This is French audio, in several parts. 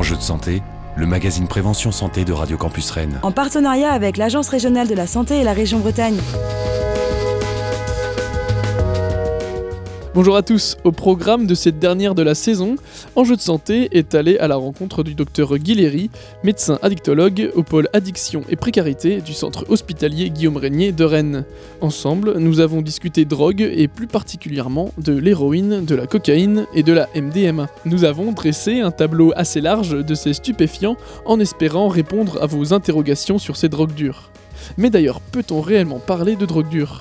Enjeux de santé, le magazine Prévention Santé de Radio Campus Rennes. En partenariat avec l'Agence régionale de la santé et la région Bretagne. Bonjour à tous, au programme de cette dernière de la saison, Enjeux de santé est allé à la rencontre du docteur Guy Léry, médecin addictologue au pôle addiction et précarité du centre hospitalier Guillaume Régnier de Rennes. Ensemble, nous avons discuté drogue et plus particulièrement de l'héroïne, de la cocaïne et de la MDMA. Nous avons dressé un tableau assez large de ces stupéfiants en espérant répondre à vos interrogations sur ces drogues dures. Mais d'ailleurs, peut-on réellement parler de drogue dure ?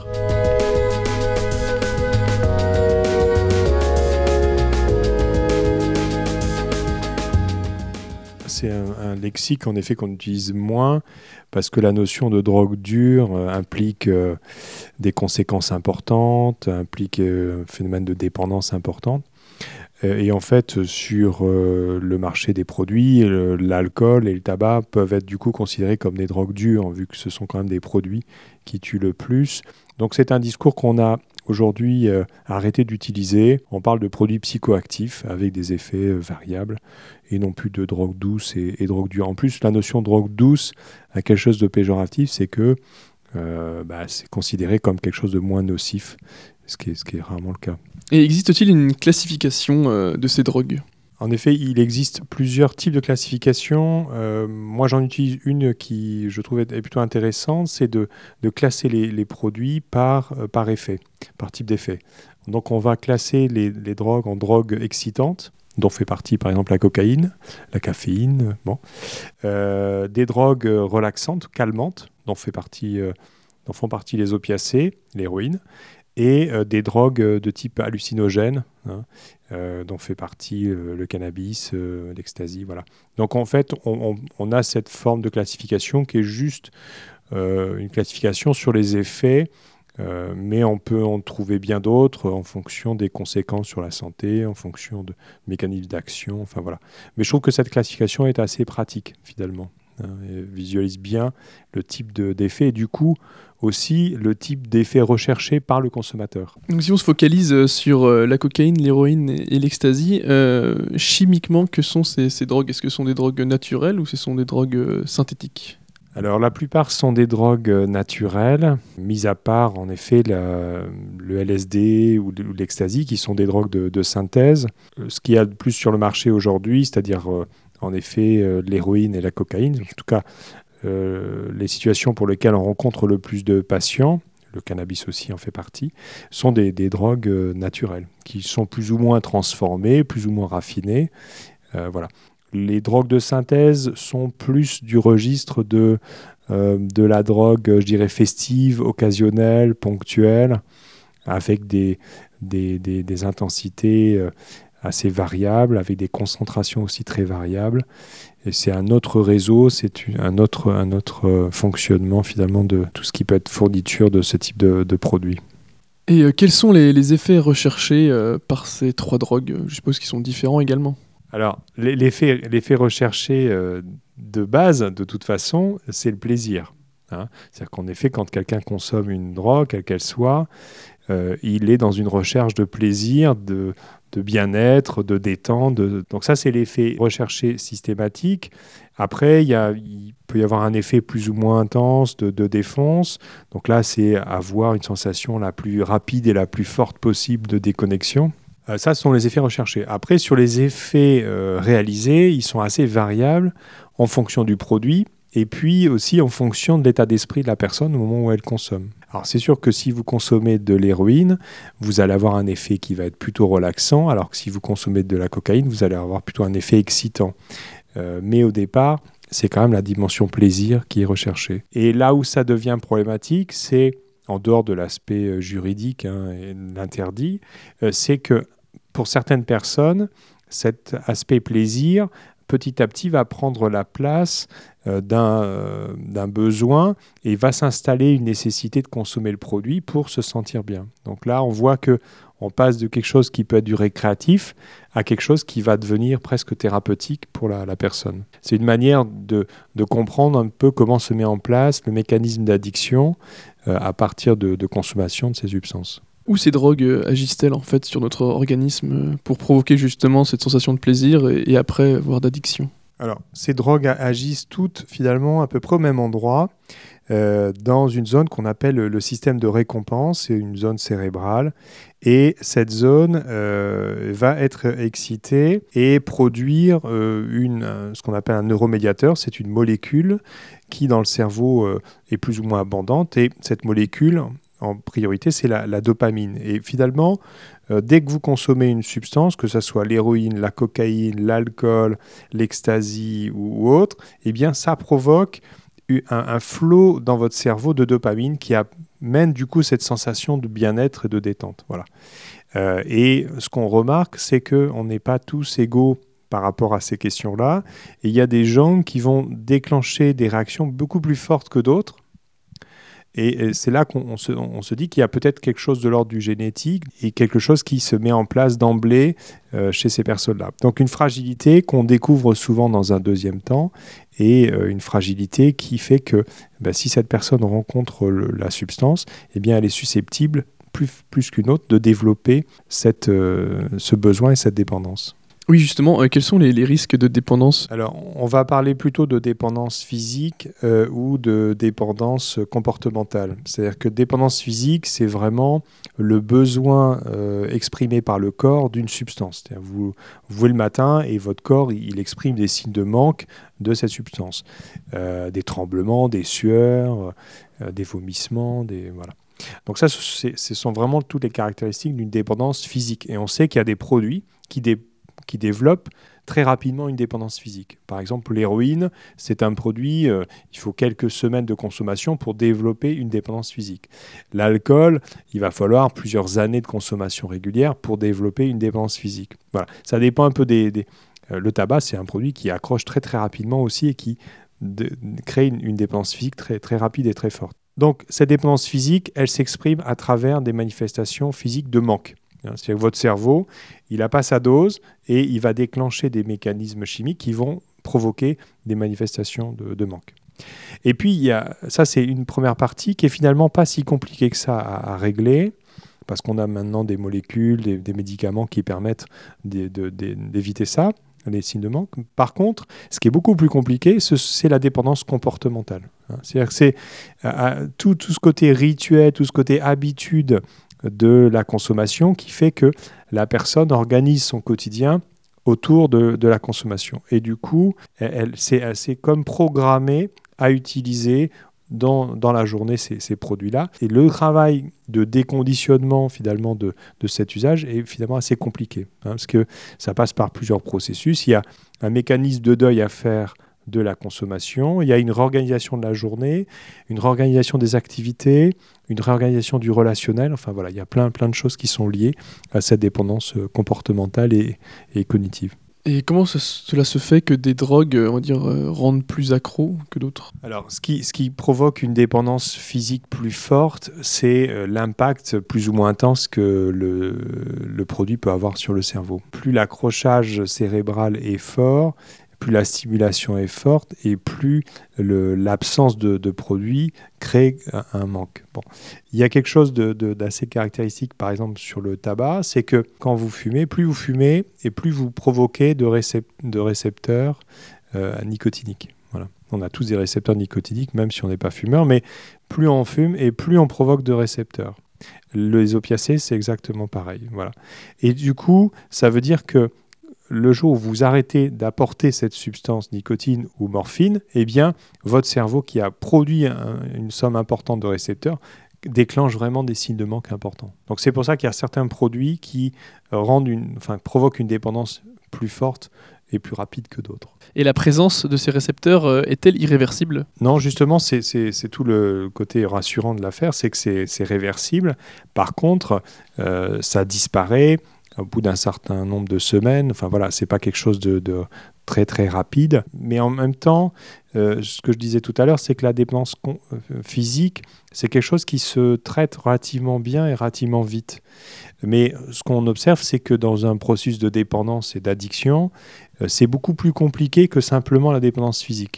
C'est un lexique en effet qu'on utilise moins parce que la notion de drogue dure implique des conséquences importantes, implique un phénomène de dépendance importante. Et en fait, sur le marché des produits, l'alcool et le tabac peuvent être du coup considérés comme des drogues dures, vu que ce sont quand même des produits qui tuent le plus. Donc c'est un discours qu'on a aujourd'hui arrêté d'utiliser. On parle de produits psychoactifs avec des effets variables et non plus de drogue douce et drogue dure. En plus, la notion de drogue douce a quelque chose de péjoratif, c'est que c'est considéré comme quelque chose de moins nocif, ce qui est rarement le cas. Et existe-t-il une classification de ces drogues ? En effet, il existe plusieurs types de classifications. Moi, j'en utilise une qui, je trouve, est plutôt intéressante, c'est de classer les produits par effet, par type d'effet. Donc, on va classer les drogues en drogues excitantes, dont fait partie, par exemple, la cocaïne, la caféine, des drogues relaxantes, calmantes, dont font partie les opiacés, l'héroïne, et des drogues de type hallucinogène, dont fait partie le cannabis, l'ecstasy, voilà. Donc en fait, on a cette forme de classification qui est juste une classification sur les effets, mais on peut en trouver bien d'autres en fonction des conséquences sur la santé, en fonction de mécanismes d'action, enfin voilà. Mais je trouve que cette classification est assez pratique, finalement. Et visualise bien le type d'effet et du coup aussi le type d'effet recherché par le consommateur. Donc si on se focalise sur la cocaïne, l'héroïne et l'ecstasy, chimiquement, que sont ces drogues ? Est-ce que ce sont des drogues naturelles ou ce sont des drogues synthétiques ? Alors la plupart sont des drogues naturelles, mis à part en effet le LSD ou l'ecstasy qui sont des drogues de synthèse. Ce qu'il y a de plus sur le marché aujourd'hui, c'est-à-dire en effet l'héroïne et la cocaïne, en tout cas les situations pour lesquelles on rencontre le plus de patients, le cannabis aussi en fait partie, sont des drogues naturelles, qui sont plus ou moins transformées, plus ou moins raffinées. Voilà. Les drogues de synthèse sont plus du registre de la drogue, je dirais, festive, occasionnelle, ponctuelle, avec des intensités assez variables, avec des concentrations aussi très variables. Et c'est un autre réseau, c'est un autre fonctionnement finalement de tout ce qui peut être fourniture de ce type de produits. Et quels sont les effets recherchés par ces trois drogues ? Je suppose qu'ils sont différents également. Alors, l'effet recherché de base, de toute façon, c'est le plaisir. C'est-à-dire qu'en effet, quand quelqu'un consomme une drogue, quelle qu'elle soit, il est dans une recherche de plaisir, de bien-être, de détente. Donc ça, c'est l'effet recherché systématique. Après, il peut y avoir un effet plus ou moins intense de défonce. Donc là, c'est avoir une sensation la plus rapide et la plus forte possible de déconnexion. Ça, ce sont les effets recherchés. Après, sur les effets réalisés, ils sont assez variables en fonction du produit et puis aussi en fonction de l'état d'esprit de la personne au moment où elle consomme. Alors, c'est sûr que si vous consommez de l'héroïne, vous allez avoir un effet qui va être plutôt relaxant, alors que si vous consommez de la cocaïne, vous allez avoir plutôt un effet excitant. Mais au départ, c'est quand même la dimension plaisir qui est recherchée. Et là où ça devient problématique, c'est, en dehors de l'aspect juridique et de l'interdit, c'est que pour certaines personnes, cet aspect plaisir, petit à petit, va prendre la place d'un besoin et va s'installer une nécessité de consommer le produit pour se sentir bien. Donc là, on voit qu'on passe de quelque chose qui peut être du récréatif à quelque chose qui va devenir presque thérapeutique pour la personne. C'est une manière de comprendre un peu comment se met en place le mécanisme d'addiction à partir de consommation de ces substances. Où ces drogues agissent-elles en fait sur notre organisme pour provoquer justement cette sensation de plaisir et après, voire d'addiction ? Alors, ces drogues agissent toutes finalement à peu près au même endroit, dans une zone qu'on appelle le système de récompense, c'est une zone cérébrale. Et cette zone va être excitée et produire ce qu'on appelle un neuromédiateur. C'est une molécule qui, dans le cerveau, est plus ou moins abondante. Et cette molécule, en priorité, c'est la dopamine. Et finalement, dès que vous consommez une substance, que ce soit l'héroïne, la cocaïne, l'alcool, l'ecstasy ou autre, eh bien, ça provoque un flot dans votre cerveau de dopamine qui amène du coup cette sensation de bien-être et de détente. Voilà. Et ce qu'on remarque, c'est qu'on n'est pas tous égaux par rapport à ces questions-là. Et il y a des gens qui vont déclencher des réactions beaucoup plus fortes que d'autres. Et c'est là qu'on se dit qu'il y a peut-être quelque chose de l'ordre du génétique et quelque chose qui se met en place d'emblée chez ces personnes-là. Donc une fragilité qu'on découvre souvent dans un deuxième temps et une fragilité qui fait que si cette personne rencontre la substance, eh bien elle est susceptible, plus qu'une autre, de développer ce besoin et cette dépendance. Oui, justement, quels sont les risques de dépendance ? Alors, on va parler plutôt de dépendance physique ou de dépendance comportementale. C'est-à-dire que dépendance physique, c'est vraiment le besoin exprimé par le corps d'une substance. C'est-à-dire vous levez le matin et votre corps, il exprime des signes de manque de cette substance. Des tremblements, des sueurs, des vomissements, voilà. Donc ça, ce sont vraiment toutes les caractéristiques d'une dépendance physique. Et on sait qu'il y a des produits qui développent très rapidement une dépendance physique. Par exemple, l'héroïne, c'est un produit, il faut quelques semaines de consommation pour développer une dépendance physique. L'alcool, il va falloir plusieurs années de consommation régulière pour développer une dépendance physique. Voilà. Ça dépend un peu le tabac, c'est un produit qui accroche très très rapidement aussi et qui crée une dépendance physique très, très rapide et très forte. Donc, cette dépendance physique, elle s'exprime à travers des manifestations physiques de manque. C'est-à-dire que votre cerveau, il n'a pas sa dose et il va déclencher des mécanismes chimiques qui vont provoquer des manifestations de manque. Et puis, ça, c'est une première partie qui est finalement pas si compliquée que ça à régler, parce qu'on a maintenant des molécules, des médicaments qui permettent d'éviter ça, les signes de manque. Par contre, ce qui est beaucoup plus compliqué, c'est la dépendance comportementale. C'est-à-dire que c'est tout ce côté rituel, tout ce côté habitude de la consommation qui fait que la personne organise son quotidien autour de la consommation. Et du coup, elle s'est comme programmée à utiliser dans la journée ces produits-là. Et le travail de déconditionnement finalement de cet usage est finalement assez compliqué, parce que ça passe par plusieurs processus. Il y a un mécanisme de deuil à faire de la consommation, il y a une réorganisation de la journée, une réorganisation des activités, une réorganisation du relationnel, enfin voilà, il y a plein de choses qui sont liées à cette dépendance comportementale et cognitive. Et comment cela se fait que des drogues, on va dire, rendent plus accro que d'autres ? Alors, ce qui provoque une dépendance physique plus forte, c'est l'impact plus ou moins intense que le produit peut avoir sur le cerveau. Plus l'accrochage cérébral est fort, plus la stimulation est forte et plus l'absence de produit crée un manque. Bon. Il y a quelque chose d'assez caractéristique, par exemple, sur le tabac, c'est que quand vous fumez et plus vous provoquez de récepteurs nicotiniques. Voilà. On a tous des récepteurs nicotiniques, même si on n'est pas fumeur, mais plus on fume et plus on provoque de récepteurs. Les opiacés, c'est exactement pareil. Voilà. Et du coup, ça veut dire que le jour où vous arrêtez d'apporter cette substance nicotine ou morphine, eh bien, votre cerveau qui a produit une somme importante de récepteurs déclenche vraiment des signes de manque importants. Donc c'est pour ça qu'il y a certains produits qui provoquent une dépendance plus forte et plus rapide que d'autres. Et la présence de ces récepteurs est-elle irréversible ? Non, justement, c'est tout le côté rassurant de l'affaire, c'est que c'est réversible. Par contre, ça disparaît au bout d'un certain nombre de semaines. Enfin voilà, c'est pas quelque chose de très très rapide. Mais en même temps, ce que je disais tout à l'heure, c'est que la dépendance physique, c'est quelque chose qui se traite relativement bien et relativement vite. Mais ce qu'on observe, c'est que dans un processus de dépendance et d'addiction, c'est beaucoup plus compliqué que simplement la dépendance physique.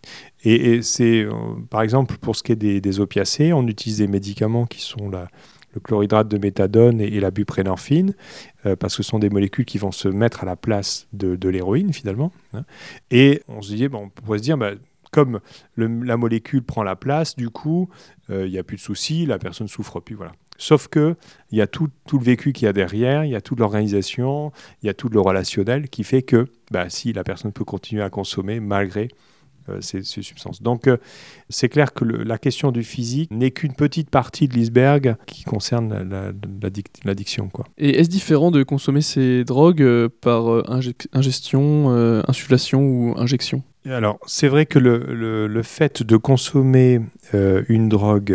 Et c'est, par exemple, pour ce qui est des opiacés, on utilise des médicaments qui sont le le chlorhydrate de méthadone et la buprenorphine, parce que ce sont des molécules qui vont se mettre à la place de l'héroïne finalement. Hein. Et on pourrait se dire, comme la molécule prend la place, du coup, il n'y a plus de soucis, la personne ne souffre plus. Voilà. Sauf qu'il y a tout le vécu qu'il y a derrière, il y a toute l'organisation, il y a tout le relationnel qui fait que si la personne peut continuer à consommer malgré ces substances. Donc, c'est clair que la question du physique n'est qu'une petite partie de l'iceberg qui concerne l'addiction, quoi. Et est-ce différent de consommer ces drogues par ingestion, insufflation ou injection ? Alors, c'est vrai que le fait de consommer une drogue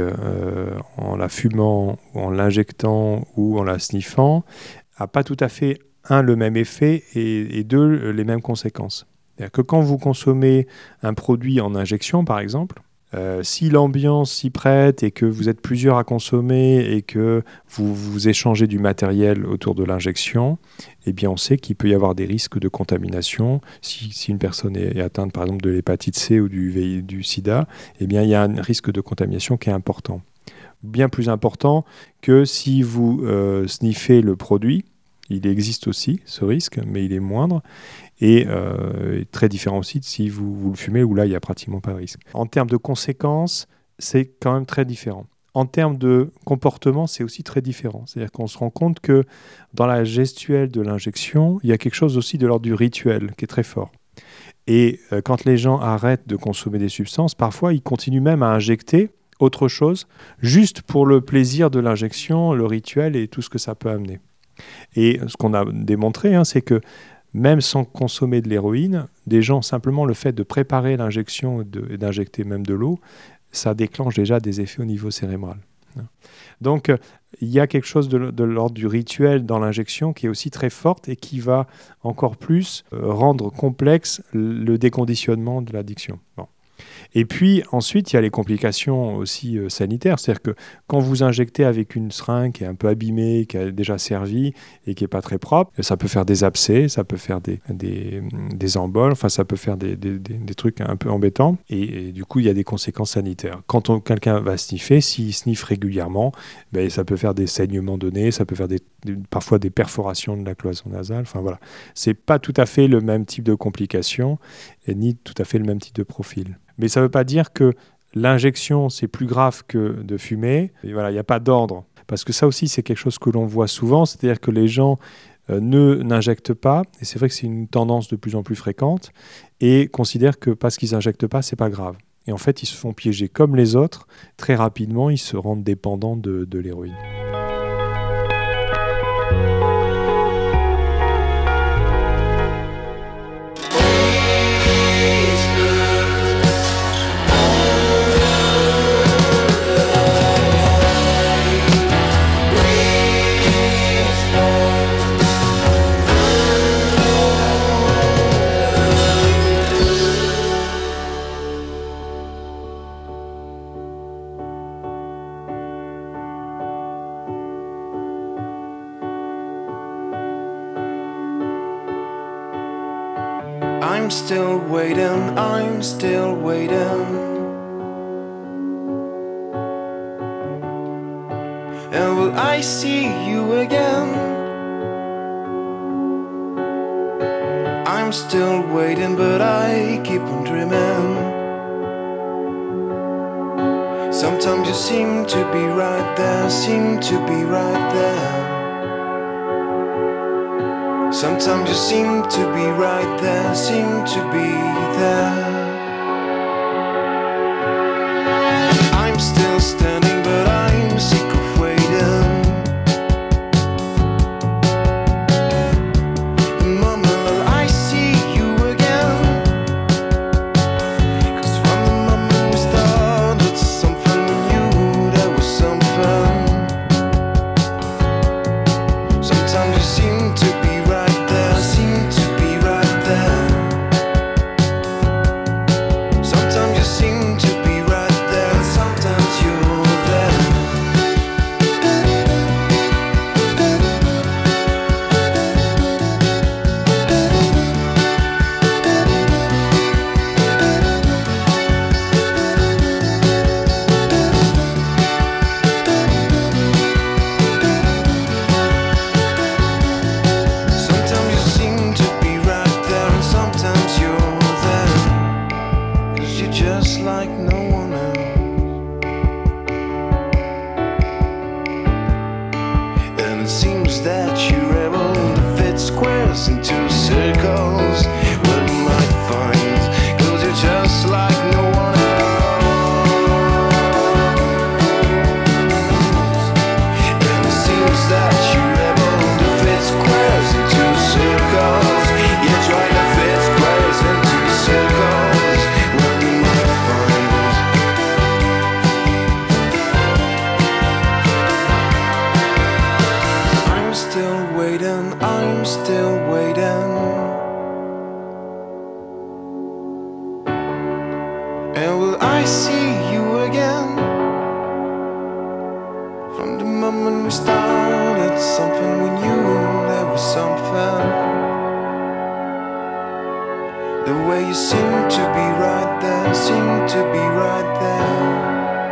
en la fumant, ou en l'injectant ou en la sniffant n'a pas tout à fait, le même effet et deux, les mêmes conséquences. C'est-à-dire que quand vous consommez un produit en injection, par exemple, si l'ambiance s'y prête et que vous êtes plusieurs à consommer et que vous échangez du matériel autour de l'injection, eh bien on sait qu'il peut y avoir des risques de contamination. Si une personne est atteinte par exemple de l'hépatite C ou du sida, eh bien il y a un risque de contamination qui est important. Bien plus important que si vous sniffez le produit. Il existe aussi ce risque, mais il est moindre et très différent aussi de si vous le fumez, où là, il n'y a pratiquement pas de risque. En termes de conséquences, c'est quand même très différent. En termes de comportement, c'est aussi très différent. C'est-à-dire qu'on se rend compte que dans la gestuelle de l'injection, il y a quelque chose aussi de l'ordre du rituel qui est très fort. Et quand les gens arrêtent de consommer des substances, parfois, ils continuent même à injecter autre chose, juste pour le plaisir de l'injection, le rituel et tout ce que ça peut amener. Et ce qu'on a démontré, c'est que même sans consommer de l'héroïne, des gens, simplement le fait de préparer l'injection et d'injecter même de l'eau, ça déclenche déjà des effets au niveau cérébral. Donc, il y a quelque chose de l'ordre du rituel dans l'injection qui est aussi très forte et qui va encore plus rendre complexe le déconditionnement de l'addiction. Bon. Et puis ensuite, il y a les complications aussi sanitaires. C'est-à-dire que quand vous injectez avec une seringue qui est un peu abîmée, qui a déjà servi et qui n'est pas très propre, ça peut faire des abcès, ça peut faire des emboles, enfin ça peut faire des trucs un peu embêtants. Et du coup, il y a des conséquences sanitaires. Quand quelqu'un va sniffer, s'il sniffe régulièrement, ça peut faire des saignements de nez, ça peut faire parfois des perforations de la cloison nasale. Enfin voilà, c'est pas tout à fait le même type de complications et ni tout à fait le même type de profil. Mais ça ne veut pas dire que l'injection, c'est plus grave que de fumer. Et voilà, il n'y a pas d'ordre. Parce que ça aussi, c'est quelque chose que l'on voit souvent. C'est-à-dire que les gens n'injectent pas. Et c'est vrai que c'est une tendance de plus en plus fréquente. Et considèrent que parce qu'ils n'injectent pas, ce n'est pas grave. Et en fait, ils se font piéger comme les autres. Très rapidement, ils se rendent dépendants de l'héroïne. I'm still waiting. And will I see you again? I'm still waiting, but I keep on dreaming. Sometimes you seem to be right there, Sometimes you seem to be right there, I'm still standing, but I'm sick of waiting. And mama, will I see you again? 'Cause from the moment we started, something new, there was something. Sometimes you seem to be right there, Sometimes you seem to be right there, sometimes you're seems that you're able to fit squares into circles. Well, you might find, 'cause you're just like no one else. And it seems that you're able to fit squares into circles. You're trying to fit squares into circles. Well, you might find. I'm still waiting. And will I see you again? From the moment we started something, we knew there was something. The way you seem to be right there, seem to be right there.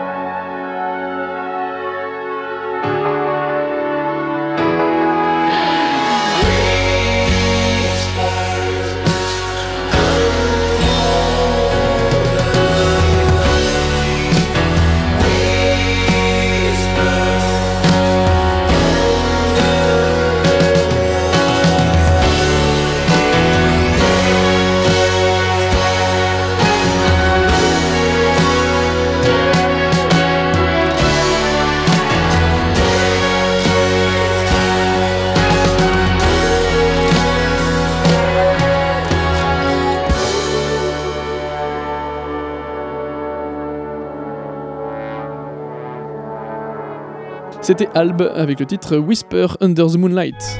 C'était Alb avec le titre Whisper Under the Moonlight.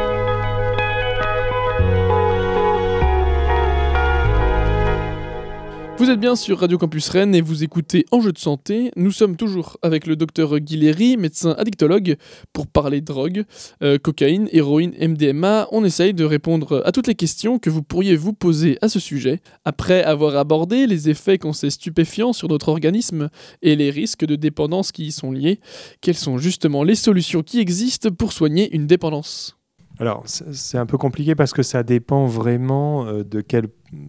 Vous êtes bien sur Radio Campus Rennes et vous écoutez Enjeux de santé. Nous sommes toujours avec le docteur Guy Léry, médecin addictologue, pour parler drogue, cocaïne, héroïne, MDMA. On essaye de répondre à toutes les questions que vous pourriez vous poser à ce sujet. Après avoir abordé les effets qu'ont ces stupéfiants sur notre organisme et les risques de dépendance qui y sont liés, quelles sont justement les solutions qui existent pour soigner une dépendance ? Alors, c'est un peu compliqué parce que ça dépend vraiment de quel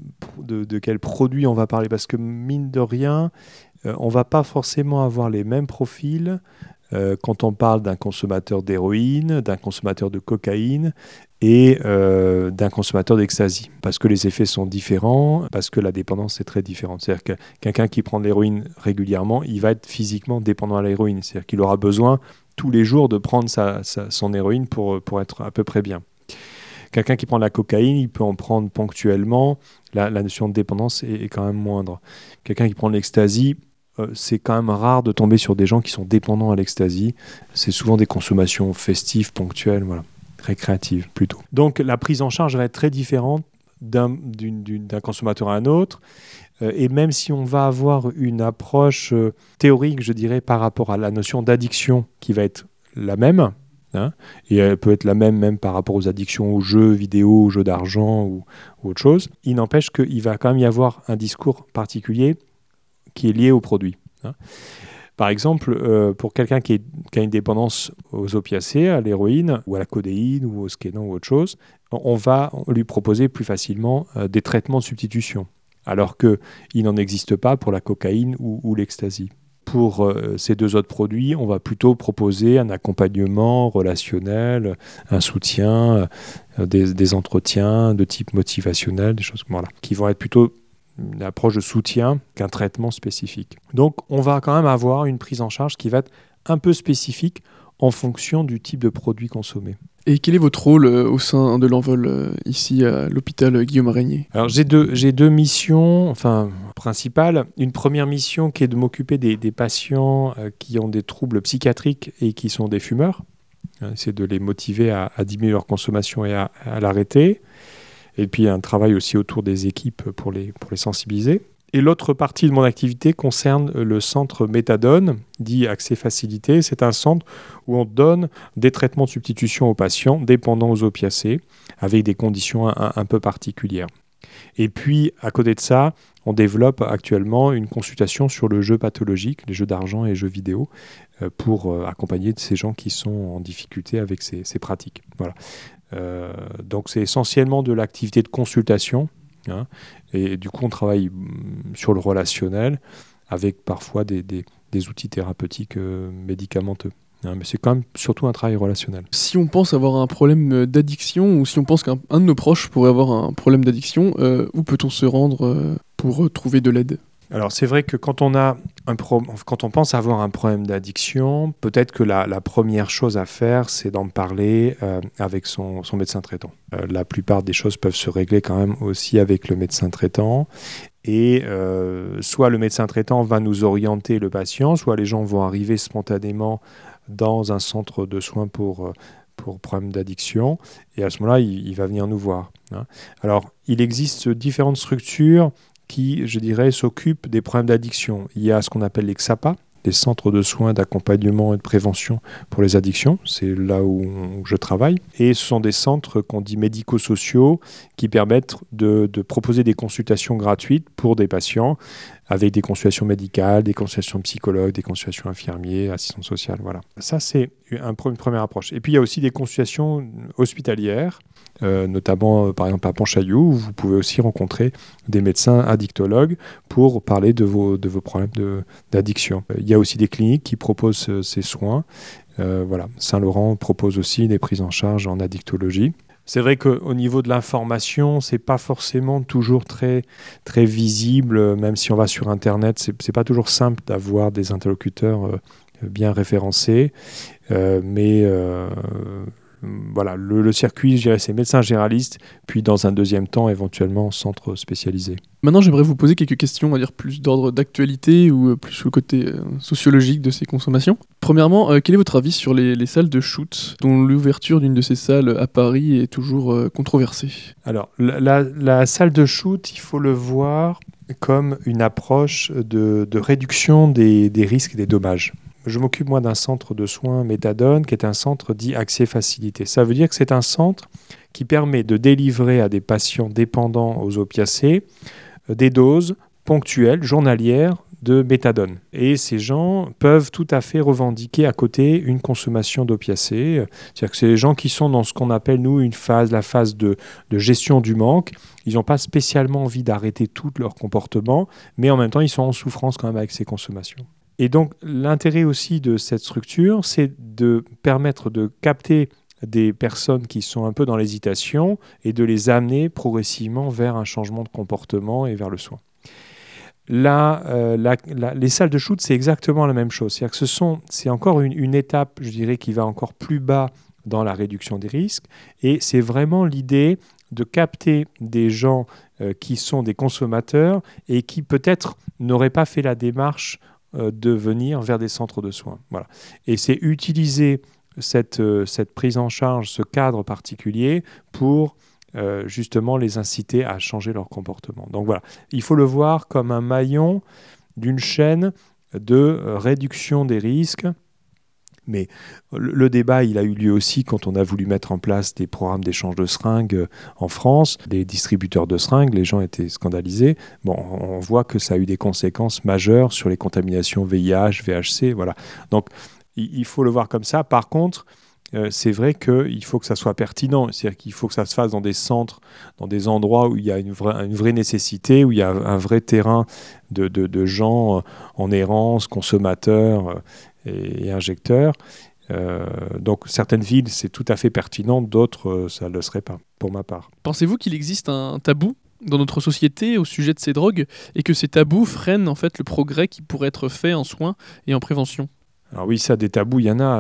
produit on va parler. Parce que, mine de rien, on ne va pas forcément avoir les mêmes profils quand on parle d'un consommateur d'héroïne, d'un consommateur de cocaïne et d'un consommateur d'ecstasy. Parce que les effets sont différents, parce que la dépendance est très différente. C'est-à-dire que quelqu'un qui prend de l'héroïne régulièrement, il va être physiquement dépendant à l'héroïne. C'est-à-dire qu'il aura besoin tous les jours de prendre son héroïne pour être à peu près bien. Quelqu'un qui prend de la cocaïne, il peut en prendre ponctuellement. La notion de dépendance est quand même moindre. Quelqu'un qui prend de l'ecstasy, c'est quand même rare de tomber sur des gens qui sont dépendants à l'ecstasy. C'est souvent des consommations festives, ponctuelles, voilà, récréatives plutôt. Donc la prise en charge va être très différente d'un consommateur à un autre. Et même si on va avoir une approche théorique, je dirais, par rapport à la notion d'addiction qui va être la même, hein, et elle peut être la même par rapport aux addictions aux jeux vidéo, aux jeux d'argent ou autre chose, il n'empêche qu'il va quand même y avoir un discours particulier qui est lié au produit. Hein. Par exemple, pour quelqu'un qui a une dépendance aux opiacés, à l'héroïne, ou à la codéine, ou au Skénan, ou autre chose, on va lui proposer plus facilement des traitements de substitution, alors qu'il n'en existe pas pour la cocaïne ou l'ecstasy. Pour ces deux autres produits, on va plutôt proposer un accompagnement relationnel, un soutien, des entretiens de type motivationnel, des choses voilà, qui vont être plutôt une approche de soutien qu'un traitement spécifique. Donc, on va quand même avoir une prise en charge qui va être un peu spécifique en fonction du type de produit consommé. Et quel est votre rôle au sein de l'Envol, ici à l'hôpital Guillaume Régnier ? Alors, j'ai deux missions principales. Une première mission qui est de m'occuper des patients qui ont des troubles psychiatriques et qui sont des fumeurs. C'est de les motiver à diminuer leur consommation et à l'arrêter. Et puis, un travail aussi autour des équipes pour les sensibiliser. Et l'autre partie de mon activité concerne le centre Méthadone, dit accès facilité. C'est un centre où on donne des traitements de substitution aux patients dépendants aux opiacés, avec des conditions un peu particulières. Et puis, à côté de ça, on développe actuellement une consultation sur le jeu pathologique, les jeux d'argent et les jeux vidéo, pour accompagner ces gens qui sont en difficulté avec ces pratiques. Voilà. Donc, c'est essentiellement de l'activité de consultation. Hein, et du coup, on travaille sur le relationnel avec parfois des outils thérapeutiques médicamenteux. Mais c'est quand même surtout un travail relationnel. Si on pense avoir un problème d'addiction, ou si on pense qu'un de nos proches pourrait avoir un problème d'addiction, où peut-on se rendre pour trouver de l'aide ? Alors c'est vrai que quand on pense avoir un problème d'addiction, peut-être que la première chose à faire, c'est d'en parler avec son médecin traitant. La plupart des choses peuvent se régler quand même aussi avec le médecin traitant. Et soit le médecin traitant va nous orienter le patient, soit les gens vont arriver spontanément dans un centre de soins pour problèmes d'addiction. Et à ce moment-là, il va venir nous voir. Alors, il existe différentes structures qui, je dirais, s'occupent des problèmes d'addiction. Il y a ce qu'on appelle les XAPA, les centres de soins d'accompagnement et de prévention pour les addictions. C'est là où je travaille. Et ce sont des centres qu'on dit médico-sociaux qui permettent de proposer des consultations gratuites pour des patients avec des consultations médicales, des consultations psychologues, des consultations infirmiers, assistants sociaux. Voilà. Ça, c'est une première approche. Et puis, il y a aussi des consultations hospitalières, notamment par exemple à Pontchaillou, où vous pouvez aussi rencontrer des médecins addictologues pour parler de vos problèmes d'addiction. Il y a aussi des cliniques qui proposent ces soins. Voilà. Saint-Laurent propose aussi des prises en charge en addictologie. C'est vrai qu'au niveau de l'information, c'est pas forcément toujours très, très visible, même si on va sur Internet, c'est pas toujours simple d'avoir des interlocuteurs bien référencés, mais voilà, le circuit, je dirais, c'est médecin généraliste, puis dans un deuxième temps, éventuellement, centre spécialisé. Maintenant, j'aimerais vous poser quelques questions, on va dire plus d'ordre d'actualité ou plus le côté sociologique de ces consommations. Premièrement, quel est votre avis sur les salles de shoot, dont l'ouverture d'une de ces salles à Paris est toujours controversée ? Alors, la salle de shoot, il faut le voir comme une approche de réduction des risques et des dommages. Je m'occupe, moi, d'un centre de soins méthadone, qui est un centre dit accès facilité. Ça veut dire que c'est un centre qui permet de délivrer à des patients dépendants aux opiacés des doses ponctuelles, journalières, de méthadone. Et ces gens peuvent tout à fait revendiquer à côté une consommation d'opiacés. C'est-à-dire que c'est les gens qui sont dans ce qu'on appelle, nous, la phase de gestion du manque. Ils n'ont pas spécialement envie d'arrêter tout leur comportement, mais en même temps, ils sont en souffrance quand même avec ces consommations. Et donc, l'intérêt aussi de cette structure, c'est de permettre de capter des personnes qui sont un peu dans l'hésitation et de les amener progressivement vers un changement de comportement et vers le soin. Là, les salles de shoot, c'est exactement la même chose. C'est-à-dire que c'est encore une étape, je dirais, qui va encore plus bas dans la réduction des risques. Et c'est vraiment l'idée de capter des gens qui sont des consommateurs et qui peut-être n'auraient pas fait la démarche de venir vers des centres de soins. Voilà. Et c'est utiliser cette prise en charge, ce cadre particulier pour justement les inciter à changer leur comportement. Donc voilà, il faut le voir comme un maillon d'une chaîne de réduction des risques. Mais le débat, il a eu lieu aussi quand on a voulu mettre en place des programmes d'échange de seringues en France, des distributeurs de seringues, les gens étaient scandalisés. Bon, on voit que ça a eu des conséquences majeures sur les contaminations VIH, VHC, voilà. Donc, il faut le voir comme ça. Par contre, c'est vrai qu'il faut que ça soit pertinent, c'est-à-dire qu'il faut que ça se fasse dans des centres, dans des endroits où il y a une vraie nécessité, où il y a un vrai terrain de gens en errance, consommateurs et injecteurs. Donc certaines villes, c'est tout à fait pertinent, d'autres, ça ne le serait pas, pour ma part. Pensez-vous qu'il existe un tabou dans notre société au sujet de ces drogues et que ces tabous freinent en fait le progrès qui pourrait être fait en soins et en prévention ? Alors oui, ça, des tabous, il y en a.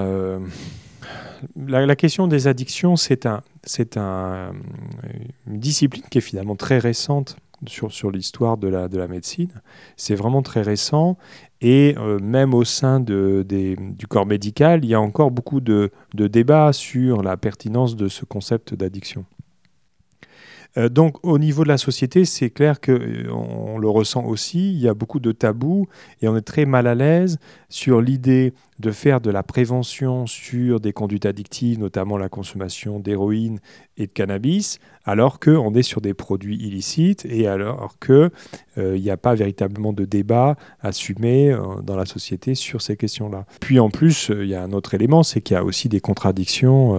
La question des addictions, c'est une discipline qui est finalement très récente sur l'histoire de la médecine. C'est vraiment très récent et même au sein du corps médical, il y a encore beaucoup de débats sur la pertinence de ce concept d'addiction. Donc au niveau de la société, c'est clair qu'on le ressent aussi, il y a beaucoup de tabous et on est très mal à l'aise sur l'idée de faire de la prévention sur des conduites addictives, notamment la consommation d'héroïne et de cannabis, alors qu'on est sur des produits illicites et alors qu'il n'y a pas véritablement de débat assumé dans la société sur ces questions-là. Puis en plus, il y a un autre élément, c'est qu'il y a aussi des contradictions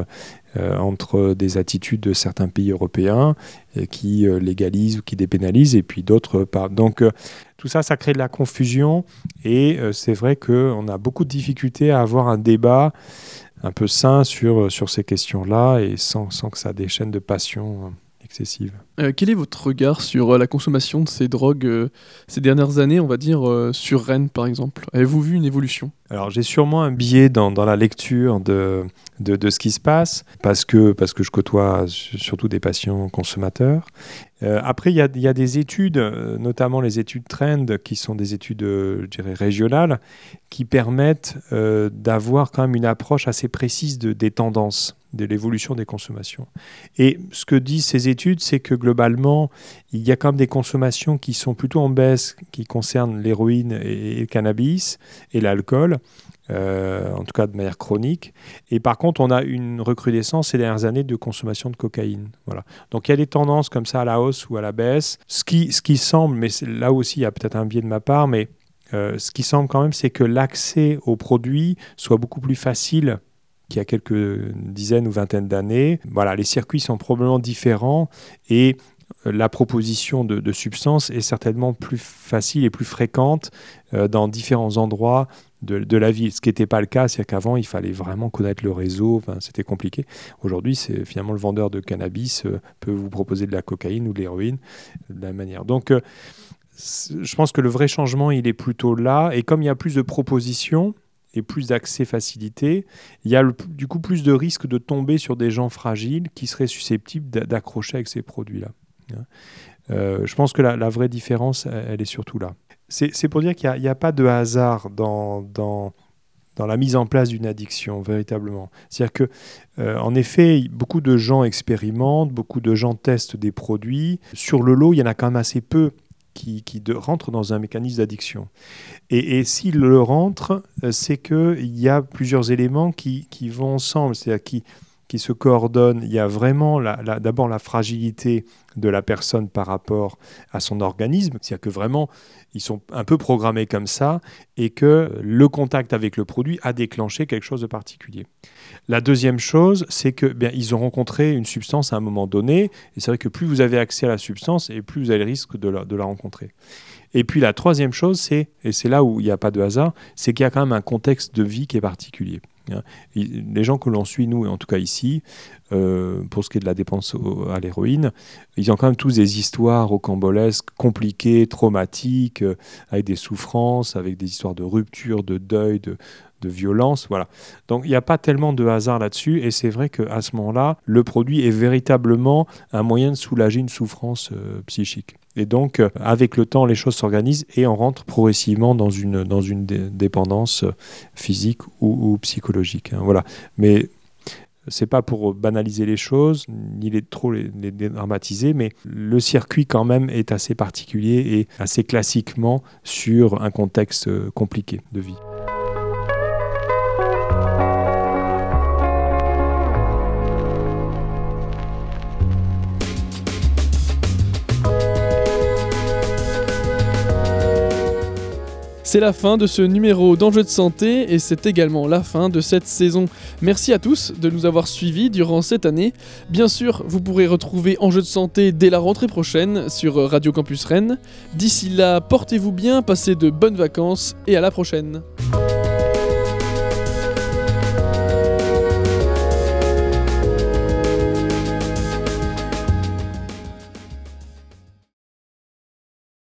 entre des attitudes de certains pays européens qui légalisent ou qui dépénalisent, et puis d'autres pas. Donc tout ça, ça crée de la confusion, et c'est vrai qu'on a beaucoup de difficultés à avoir un débat un peu sain sur ces questions-là, et sans que ça déchaîne de passion excessive. Quel est votre regard sur la consommation de ces drogues ces dernières années, on va dire, sur Rennes par exemple ? Avez-vous vu une évolution ? Alors j'ai sûrement un biais dans la lecture de ce qui se passe, parce que je côtoie surtout des patients consommateurs. Après, il y a des études, notamment les études Trend, qui sont des études, je dirais, régionales, qui permettent d'avoir quand même une approche assez précise des tendances, de l'évolution des consommations. Et ce que disent ces études, c'est que globalement, il y a quand même des consommations qui sont plutôt en baisse, qui concernent l'héroïne et le cannabis et l'alcool, en tout cas de manière chronique. Et par contre, on a une recrudescence ces dernières années de consommation de cocaïne. Voilà. Donc il y a des tendances comme ça à la hausse ou à la baisse. Ce qui semble, mais là aussi il y a peut-être un biais de ma part, mais ce qui semble quand même, c'est que l'accès aux produits soit beaucoup plus facile qu'il y a quelques dizaines ou vingtaines d'années. Voilà, les circuits sont probablement différents, et la proposition de substances est certainement plus facile et plus fréquente dans différents endroits de la ville, ce qui n'était pas le cas. C'est-à-dire qu'avant, il fallait vraiment connaître le réseau, c'était compliqué. Aujourd'hui, finalement le vendeur de cannabis peut vous proposer de la cocaïne ou de l'héroïne de la même manière. Donc, je pense que le vrai changement, il est plutôt là, et comme il y a plus de propositions et plus d'accès facilité, il y a du coup plus de risques de tomber sur des gens fragiles qui seraient susceptibles d'accrocher avec ces produits-là. Je pense que la vraie différence, elle est surtout là. C'est pour dire qu'il n'y a pas de hasard dans la mise en place d'une addiction, véritablement. C'est-à-dire que, en effet, beaucoup de gens expérimentent, beaucoup de gens testent des produits. Sur le lot, il y en a quand même assez peu qui rentrent dans un mécanisme d'addiction. Et s'ils le rentrent, c'est qu'il y a plusieurs éléments qui vont ensemble, c'est-à-dire qui se coordonnent. Il y a vraiment d'abord la fragilité de la personne par rapport à son organisme, c'est-à-dire que vraiment, ils sont un peu programmés comme ça, et que le contact avec le produit a déclenché quelque chose de particulier. La deuxième chose, c'est que ils ont rencontré une substance à un moment donné, et c'est vrai que plus vous avez accès à la substance, et plus vous avez le risque de la rencontrer. Et puis la troisième chose, et c'est là où il n'y a pas de hasard, c'est qu'il y a quand même un contexte de vie qui est particulier. Les gens que l'on suit, nous, en tout cas ici, pour ce qui est de la dépendance à l'héroïne, ils ont quand même tous des histoires rocambolesques, compliquées, traumatiques, avec des souffrances, avec des histoires de rupture, de deuil, de violence. Voilà. Donc il n'y a pas tellement de hasard là-dessus, et c'est vrai qu'à ce moment-là, le produit est véritablement un moyen de soulager une souffrance psychique. Et donc, avec le temps, les choses s'organisent et on rentre progressivement dans une dépendance physique ou psychologique. Voilà. Mais c'est pas pour banaliser les choses, ni trop les dédramatiser, mais le circuit quand même est assez particulier et assez classiquement sur un contexte compliqué de vie. C'est la fin de ce numéro d'Enjeux de santé, et c'est également la fin de cette saison. Merci à tous de nous avoir suivis durant cette année. Bien sûr, vous pourrez retrouver Enjeux de santé dès la rentrée prochaine sur Radio Campus Rennes. D'ici là, portez-vous bien, passez de bonnes vacances et à la prochaine.